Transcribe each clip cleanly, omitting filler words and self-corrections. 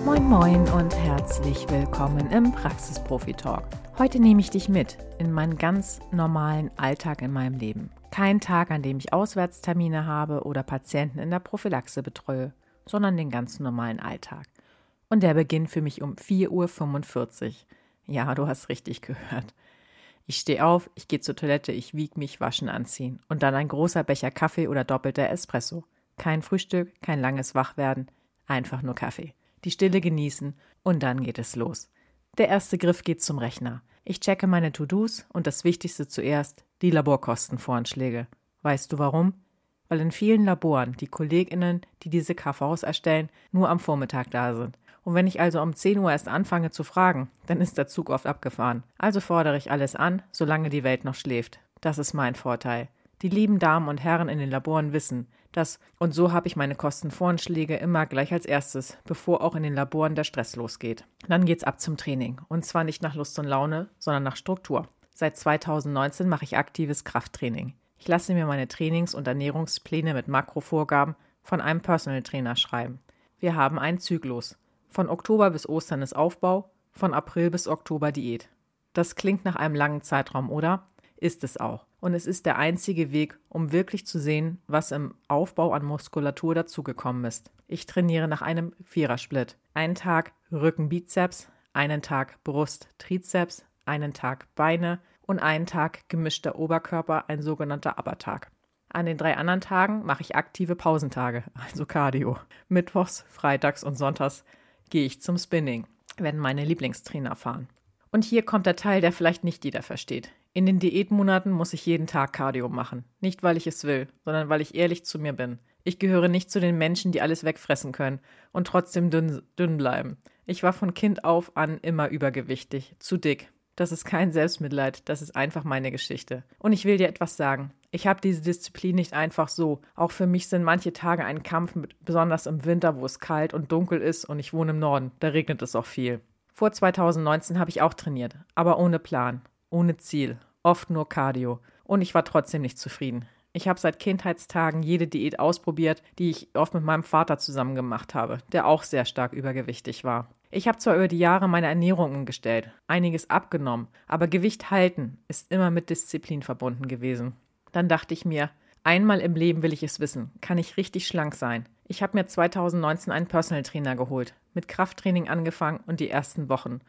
Moin Moin und herzlich willkommen im Praxisprofi-Talk. Heute nehme ich dich mit in meinen ganz normalen Alltag in meinem Leben. Kein Tag, an dem ich Auswärtstermine habe oder Patienten in der Prophylaxe betreue, sondern den ganz normalen Alltag. Und der beginnt für mich um 4:45 Uhr. Ja, du hast richtig gehört. Ich stehe auf, ich gehe zur Toilette, ich wiege mich, waschen, anziehen. Und dann ein großer Becher Kaffee oder doppelter Espresso. Kein Frühstück, kein langes Wachwerden, einfach nur Kaffee. Die Stille genießen und dann geht es los. Der erste Griff geht zum Rechner. Ich checke meine To-Dos und das Wichtigste zuerst, die Laborkostenvoranschläge. Weißt du warum? Weil in vielen Laboren die KollegInnen, die diese KVs erstellen, nur am Vormittag da sind. Und wenn ich also um 10 Uhr erst anfange zu fragen, dann ist der Zug oft abgefahren. Also fordere ich alles an, solange die Welt noch schläft. Das ist mein Vorteil. Die lieben Damen und Herren in den Laboren wissen, dass, und so habe ich meine Kostenvoranschläge immer gleich als erstes, bevor auch in den Laboren der Stress losgeht. Dann geht's ab zum Training. Und zwar nicht nach Lust und Laune, sondern nach Struktur. Seit 2019 mache ich aktives Krafttraining. Ich lasse mir meine Trainings- und Ernährungspläne mit Makrovorgaben von einem Personal Trainer schreiben. Wir haben einen Zyklus. Von Oktober bis Ostern ist Aufbau, von April bis Oktober Diät. Das klingt nach einem langen Zeitraum, oder? Ist es auch. Und es ist der einzige Weg, um wirklich zu sehen, was im Aufbau an Muskulatur dazugekommen ist. Ich trainiere nach einem Vierersplit. Einen Tag Rücken-Bizeps, einen Tag Brust-Trizeps, einen Tag Beine und einen Tag gemischter Oberkörper, ein sogenannter Upper-Tag. An den 3 anderen Tagen mache ich aktive Pausentage, also Cardio. Mittwochs, freitags und sonntags gehe ich zum Spinning, wenn meine Lieblingstrainer fahren. Und hier kommt der Teil, der vielleicht nicht jeder versteht. In den Diätmonaten muss ich jeden Tag Cardio machen. Nicht, weil ich es will, sondern weil ich ehrlich zu mir bin. Ich gehöre nicht zu den Menschen, die alles wegfressen können und trotzdem dünn bleiben. Ich war von Kind auf an immer übergewichtig, zu dick. Das ist kein Selbstmitleid, das ist einfach meine Geschichte. Und ich will dir etwas sagen. Ich habe diese Disziplin nicht einfach so. Auch für mich sind manche Tage ein Kampf, besonders im Winter, wo es kalt und dunkel ist und ich wohne im Norden. Da regnet es auch viel. Vor 2019 habe ich auch trainiert, aber ohne Plan, ohne Ziel, oft nur Cardio. Und ich war trotzdem nicht zufrieden. Ich habe seit Kindheitstagen jede Diät ausprobiert, die ich oft mit meinem Vater zusammen gemacht habe, der auch sehr stark übergewichtig war. Ich habe zwar über die Jahre meine Ernährung umgestellt, einiges abgenommen, aber Gewicht halten ist immer mit Disziplin verbunden gewesen. Dann dachte ich mir, einmal im Leben will ich es wissen, kann ich richtig schlank sein. Ich habe mir 2019 einen Personal Trainer geholt, mit Krafttraining angefangen und die ersten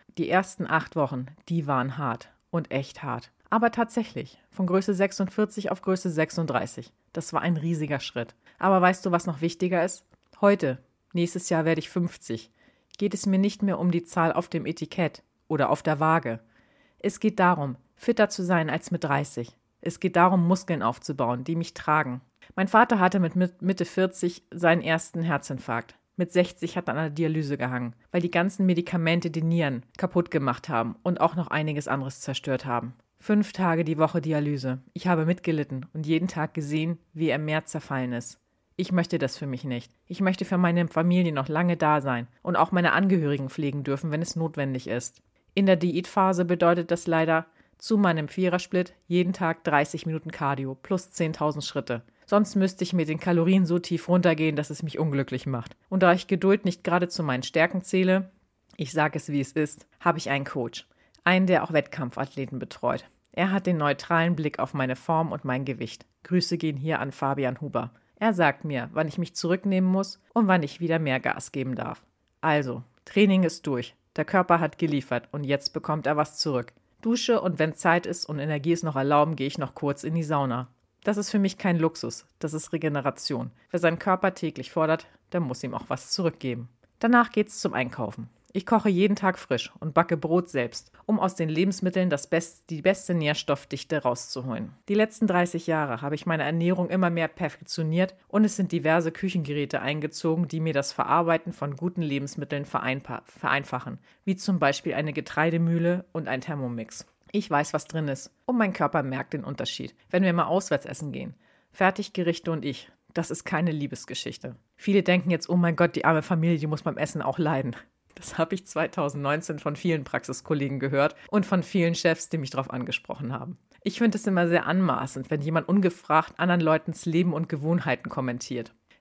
8 Wochen, die waren hart und echt hart. Aber tatsächlich, von Größe 46 auf Größe 36. Das war ein riesiger Schritt. Aber weißt du, was noch wichtiger ist? Heute, nächstes Jahr werde ich 50. Geht es mir nicht mehr um die Zahl auf dem Etikett oder auf der Waage. Es geht darum, fitter zu sein als mit 30. Es geht darum, Muskeln aufzubauen, die mich tragen. Mein Vater hatte mit Mitte 40 seinen ersten Herzinfarkt. Mit 60 hat er an der Dialyse gehangen, weil die ganzen Medikamente die Nieren kaputt gemacht haben und auch noch einiges anderes zerstört haben. 5 Tage die Woche Dialyse. Ich habe mitgelitten und jeden Tag gesehen, wie er mehr zerfallen ist. Ich möchte das für mich nicht. Ich möchte für meine Familie noch lange da sein und auch meine Angehörigen pflegen dürfen, wenn es notwendig ist. In der Diätphase bedeutet das leider zu meinem Vierersplit jeden Tag 30 Minuten Cardio plus 10.000 Schritte. Sonst müsste ich mit den Kalorien so tief runtergehen, dass es mich unglücklich macht. Und da ich Geduld nicht gerade zu meinen Stärken zähle, ich sage es wie es ist, habe ich einen Coach. Einen, der auch Wettkampfathleten betreut. Er hat den neutralen Blick auf meine Form und mein Gewicht. Grüße gehen hier an Fabian Huber. Er sagt mir, wann ich mich zurücknehmen muss und wann ich wieder mehr Gas geben darf. Also, Training ist durch. Der Körper hat geliefert und jetzt bekommt er was zurück. Dusche und wenn Zeit ist und Energie es noch erlauben, gehe ich noch kurz in die Sauna. Das ist für mich kein Luxus, das ist Regeneration. Wer seinen Körper täglich fordert, der muss ihm auch was zurückgeben. Danach geht's zum Einkaufen. Ich koche jeden Tag frisch und backe Brot selbst, um aus den Lebensmitteln die beste Nährstoffdichte rauszuholen. Die letzten 30 Jahre habe ich meine Ernährung immer mehr perfektioniert und es sind diverse Küchengeräte eingezogen, die mir das Verarbeiten von guten Lebensmitteln vereinfachen, wie zum Beispiel eine Getreidemühle und ein Thermomix. Ich weiß, was drin ist und mein Körper merkt den Unterschied, wenn wir mal auswärts essen gehen. Fertiggerichte und ich, das ist keine Liebesgeschichte. Viele denken jetzt, oh mein Gott, die arme Familie, die muss beim Essen auch leiden. Das habe ich 2019 von vielen Praxiskollegen gehört und von vielen Chefs, die mich darauf angesprochen haben. Ich finde es immer sehr anmaßend, wenn jemand ungefragt anderen Leutens Leben und Gewohnheiten kommentiert.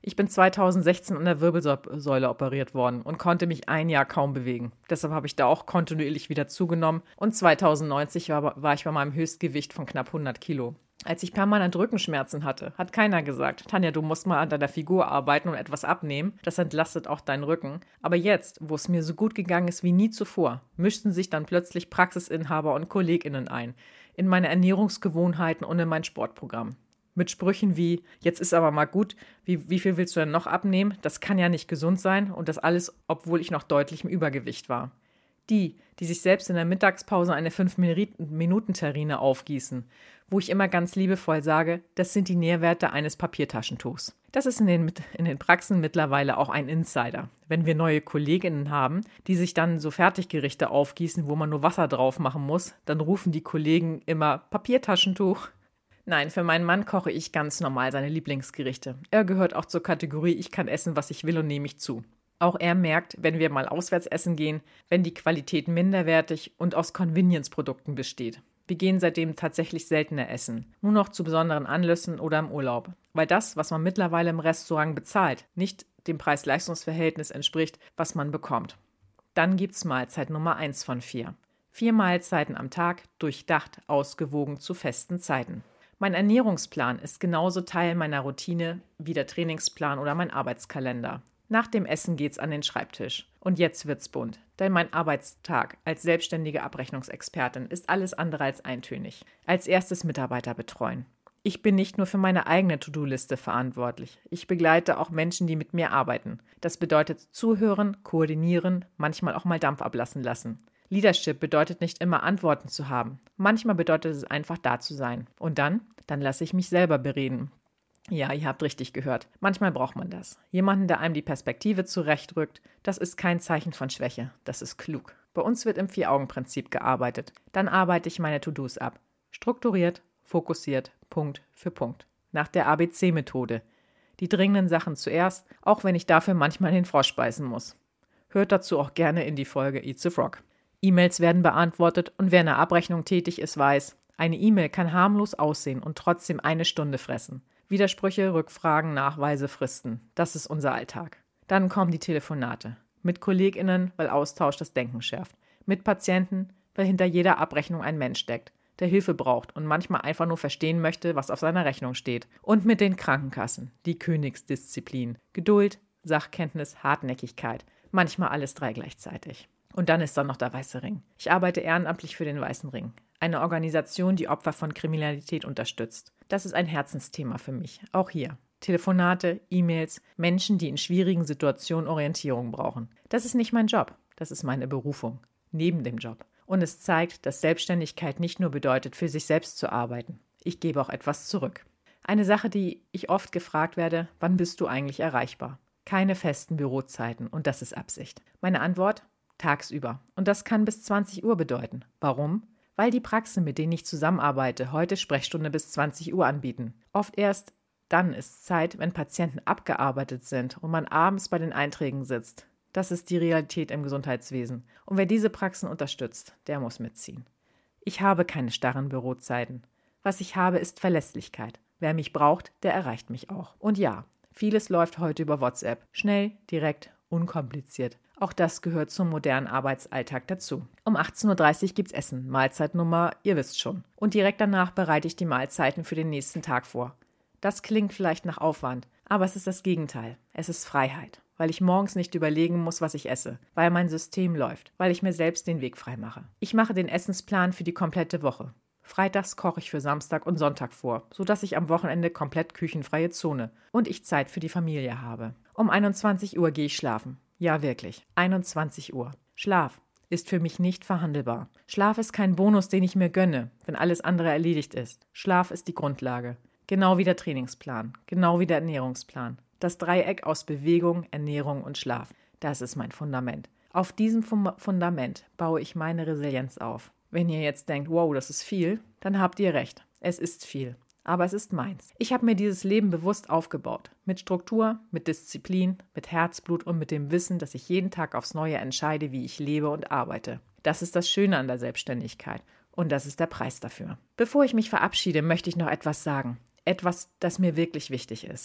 Ich bin 2016 an der Wirbelsäule operiert worden und konnte mich ein Jahr kaum bewegen. Deshalb habe ich da auch kontinuierlich wieder zugenommen und 2090 war ich bei meinem Höchstgewicht von knapp 100 Kilo. Als ich permanent Rückenschmerzen hatte, hat keiner gesagt, Tanja, du musst mal an deiner Figur arbeiten und etwas abnehmen. Das entlastet auch deinen Rücken. Aber jetzt, wo es mir so gut gegangen ist wie nie zuvor, mischten sich dann plötzlich Praxisinhaber und KollegInnen ein, in meine Ernährungsgewohnheiten und in mein Sportprogramm. Mit Sprüchen wie, jetzt ist aber mal gut, wie viel willst du denn noch abnehmen? Das kann ja nicht gesund sein und das alles, obwohl ich noch deutlich im Übergewicht war. Die sich selbst in der Mittagspause eine 5-Minuten-Terrine aufgießen, wo ich immer ganz liebevoll sage, das sind die Nährwerte eines Papiertaschentuchs. Das ist in den Praxen mittlerweile auch ein Insider. Wenn wir neue KollegInnen haben, die sich dann so Fertiggerichte aufgießen, wo man nur Wasser drauf machen muss, dann rufen die Kollegen immer Papiertaschentuch. Nein, für meinen Mann koche ich ganz normal seine Lieblingsgerichte. Er gehört auch zur Kategorie, ich kann essen, was ich will und nehme ich zu. Auch er merkt, wenn wir mal auswärts essen gehen, wenn die Qualität minderwertig und aus Convenience-Produkten besteht. Wir gehen seitdem tatsächlich seltener essen, nur noch zu besonderen Anlässen oder im Urlaub, weil das, was man mittlerweile im Restaurant bezahlt, nicht dem Preis-Leistungs-Verhältnis entspricht, was man bekommt. Dann gibt's Mahlzeit Nummer 1 von 4. 4 Mahlzeiten am Tag, durchdacht, ausgewogen zu festen Zeiten. Mein Ernährungsplan ist genauso Teil meiner Routine wie der Trainingsplan oder mein Arbeitskalender. Nach dem Essen geht's an den Schreibtisch. Und jetzt wird's bunt, denn mein Arbeitstag als selbstständige Abrechnungsexpertin ist alles andere als eintönig. Als erstes Mitarbeiter betreuen. Ich bin nicht nur für meine eigene To-Do-Liste verantwortlich. Ich begleite auch Menschen, die mit mir arbeiten. Das bedeutet zuhören, koordinieren, manchmal auch mal Dampf ablassen lassen. Leadership bedeutet nicht immer Antworten zu haben. Manchmal bedeutet es einfach da zu sein. Und dann lasse ich mich selber bereden. Ja, ihr habt richtig gehört. Manchmal braucht man das. Jemanden, der einem die Perspektive zurechtrückt, das ist kein Zeichen von Schwäche. Das ist klug. Bei uns wird im 4-Augen-Prinzip gearbeitet. Dann arbeite ich meine To-Dos ab. Strukturiert, fokussiert, Punkt für Punkt. Nach der ABC-Methode. Die dringenden Sachen zuerst, auch wenn ich dafür manchmal den Frosch beißen muss. Hört dazu auch gerne in die Folge Eat the Frog. E-Mails werden beantwortet und wer in der Abrechnung tätig ist, weiß, eine E-Mail kann harmlos aussehen und trotzdem 1 Stunde fressen. Widersprüche, Rückfragen, Nachweise, Fristen. Das ist unser Alltag. Dann kommen die Telefonate. Mit KollegInnen, weil Austausch das Denken schärft. Mit Patienten, weil hinter jeder Abrechnung ein Mensch steckt, der Hilfe braucht und manchmal einfach nur verstehen möchte, was auf seiner Rechnung steht. Und mit den Krankenkassen, die Königsdisziplin. Geduld, Sachkenntnis, Hartnäckigkeit. Manchmal alles 3 gleichzeitig. Und dann ist da noch der Weiße Ring. Ich arbeite ehrenamtlich für den Weißen Ring. Eine Organisation, die Opfer von Kriminalität unterstützt. Das ist ein Herzensthema für mich, auch hier. Telefonate, E-Mails, Menschen, die in schwierigen Situationen Orientierung brauchen. Das ist nicht mein Job, das ist meine Berufung, neben dem Job. Und es zeigt, dass Selbstständigkeit nicht nur bedeutet, für sich selbst zu arbeiten. Ich gebe auch etwas zurück. Eine Sache, die ich oft gefragt werde, wann bist du eigentlich erreichbar? Keine festen Bürozeiten und das ist Absicht. Meine Antwort? Tagsüber. Und das kann bis 20 Uhr bedeuten. Warum? Weil die Praxen, mit denen ich zusammenarbeite, heute Sprechstunde bis 20 Uhr anbieten. Oft erst dann ist Zeit, wenn Patienten abgearbeitet sind und man abends bei den Einträgen sitzt. Das ist die Realität im Gesundheitswesen. Und wer diese Praxen unterstützt, der muss mitziehen. Ich habe keine starren Bürozeiten. Was ich habe, ist Verlässlichkeit. Wer mich braucht, der erreicht mich auch. Und ja, vieles läuft heute über WhatsApp. Schnell, direkt, unkompliziert. Auch das gehört zum modernen Arbeitsalltag dazu. Um 18.30 Uhr gibt's Essen, Mahlzeitnummer, ihr wisst schon. Und direkt danach bereite ich die Mahlzeiten für den nächsten Tag vor. Das klingt vielleicht nach Aufwand, aber es ist das Gegenteil. Es ist Freiheit, weil ich morgens nicht überlegen muss, was ich esse, weil mein System läuft, weil ich mir selbst den Weg frei mache. Ich mache den Essensplan für die komplette Woche. Freitags koche ich für Samstag und Sonntag vor, sodass ich am Wochenende komplett küchenfreie Zone und ich Zeit für die Familie habe. Um 21 Uhr gehe ich schlafen. Ja, wirklich. 21 Uhr. Schlaf ist für mich nicht verhandelbar. Schlaf ist kein Bonus, den ich mir gönne, wenn alles andere erledigt ist. Schlaf ist die Grundlage. Genau wie der Trainingsplan. Genau wie der Ernährungsplan. Das Dreieck aus Bewegung, Ernährung und Schlaf. Das ist mein Fundament. Auf diesem Fundament baue ich meine Resilienz auf. Wenn ihr jetzt denkt, wow, das ist viel, dann habt ihr recht. Es ist viel. Aber es ist meins. Ich habe mir dieses Leben bewusst aufgebaut. Mit Struktur, mit Disziplin, mit Herzblut und mit dem Wissen, dass ich jeden Tag aufs Neue entscheide, wie ich lebe und arbeite. Das ist das Schöne an der Selbstständigkeit. Und das ist der Preis dafür. Bevor ich mich verabschiede, möchte ich noch etwas sagen. Etwas, das mir wirklich wichtig ist.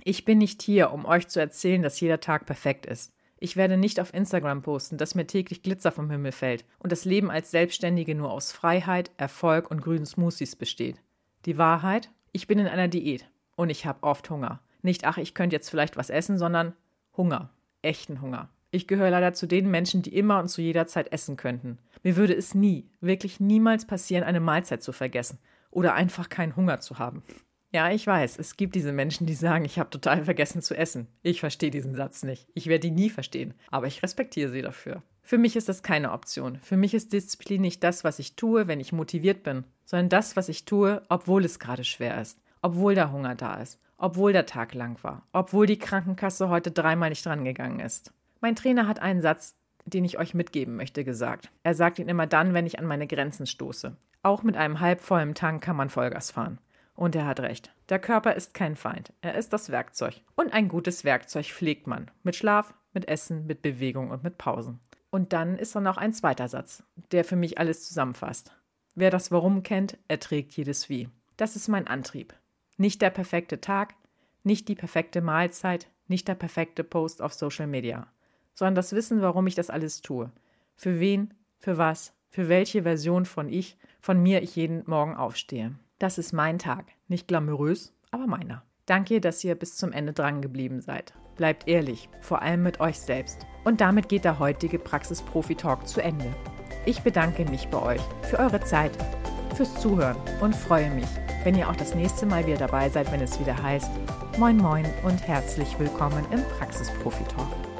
Ich bin nicht hier, um euch zu erzählen, dass jeder Tag perfekt ist. Ich werde nicht auf Instagram posten, dass mir täglich Glitzer vom Himmel fällt und das Leben als Selbstständige nur aus Freiheit, Erfolg und grünen Smoothies besteht. Die Wahrheit? Ich bin in einer Diät und ich habe oft Hunger. Nicht, ach, ich könnte jetzt vielleicht was essen, sondern Hunger. Echten Hunger. Ich gehöre leider zu den Menschen, die immer und zu jeder Zeit essen könnten. Mir würde es nie, wirklich niemals passieren, eine Mahlzeit zu vergessen oder einfach keinen Hunger zu haben. Ja, ich weiß, es gibt diese Menschen, die sagen, ich habe total vergessen zu essen. Ich verstehe diesen Satz nicht. Ich werde ihn nie verstehen, aber ich respektiere sie dafür. Für mich ist das keine Option. Für mich ist Disziplin nicht das, was ich tue, wenn ich motiviert bin, sondern das, was ich tue, obwohl es gerade schwer ist, obwohl der Hunger da ist, obwohl der Tag lang war, obwohl die Krankenkasse heute 3-mal nicht drangegangen ist. Mein Trainer hat einen Satz, den ich euch mitgeben möchte, gesagt. Er sagt ihn immer dann, wenn ich an meine Grenzen stoße. Auch mit einem halbvollen Tank kann man Vollgas fahren. Und er hat recht. Der Körper ist kein Feind. Er ist das Werkzeug. Und ein gutes Werkzeug pflegt man. Mit Schlaf, mit Essen, mit Bewegung und mit Pausen. Und dann ist da noch ein zweiter Satz, der für mich alles zusammenfasst. Wer das Warum kennt, erträgt jedes Wie. Das ist mein Antrieb. Nicht der perfekte Tag, nicht die perfekte Mahlzeit, nicht der perfekte Post auf Social Media, sondern das Wissen, warum ich das alles tue. Für wen, für was, für welche Version von mir ich jeden Morgen aufstehe. Das ist mein Tag. Nicht glamourös, aber meiner. Danke, dass ihr bis zum Ende dran geblieben seid. Bleibt ehrlich, vor allem mit euch selbst. Und damit geht der heutige Praxis-Profi-Talk zu Ende. Ich bedanke mich bei euch für eure Zeit, fürs Zuhören und freue mich, wenn ihr auch das nächste Mal wieder dabei seid, wenn es wieder heißt Moin Moin und herzlich willkommen im Praxis-Profi-Talk.